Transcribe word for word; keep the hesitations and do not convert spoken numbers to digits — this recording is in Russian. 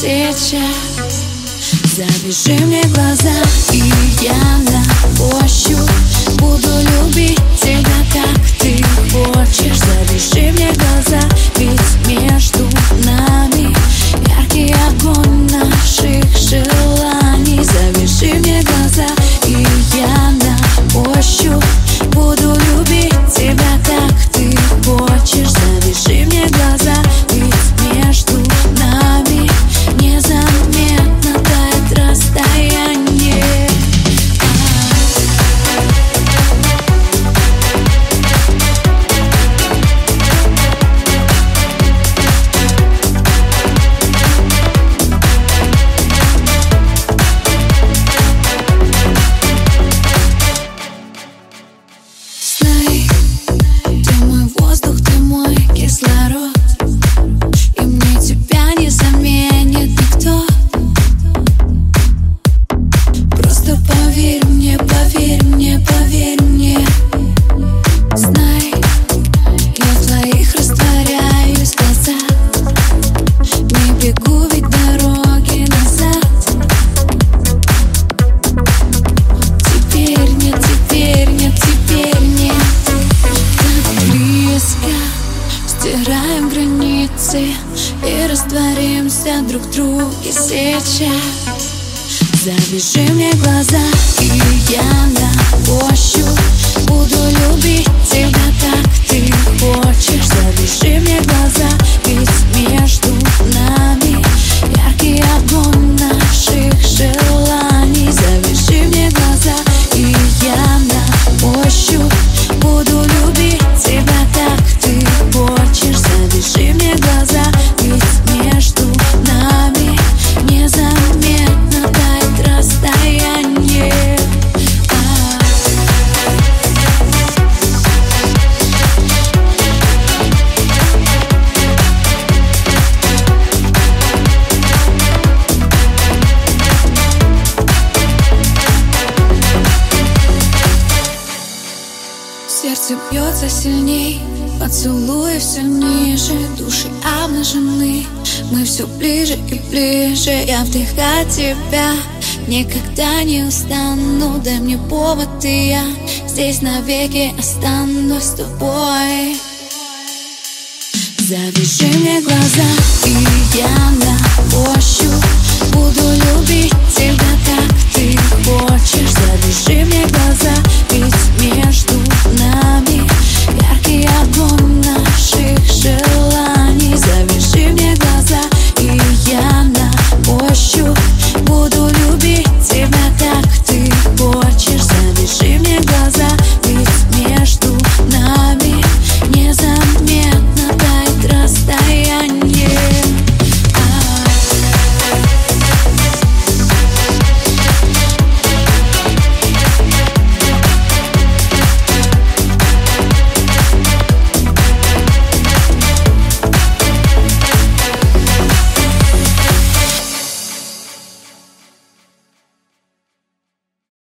сейчас. Завяжи мне глаза, и я на ощупь буду любить тебя, как ты хочешь. Завяжи мне глаза, ведь между нами яркий огонь наших желаний. Завяжи мне глаза, и я на ощупь буду любить тебя, как ты хочешь. Завяжи мне глаза, ведь между нами незаметно тает расстояние. Знай, ты мой воздух, ты мой кислород, и мне тебя не заменит никто. Просто поверь мне, поверь мне, поверь мне. Знай, я в твоих растворяюсь в глазах, не бегу ведь дороги назад. Теперь нет, теперь нет, теперь нет. Так близко, стираем границы и растворимся друг в друге сейчас. Завяжи мне глаза, и я на ощупь буду любить тебя, как ты хочешь. Завяжи мне глаза, ведь между нами яркий огонь наших желаний. Завяжи мне глаза, и я на ощупь буду любить тебя, как ты хочешь. Завяжи мне глаза, ведь между нами незаметно тает расстояние. Сердце бьется сильней, поцелуи все ниже, души обнажены, мы все ближе и ближе. Я вдыхаю тебя, никогда не устану. Дай мне повод, и я здесь навеки останусь с тобой. Завяжи мне глаза, и я на ощупь буду любить тебя, как ты хочешь. Завяжи мне глаза,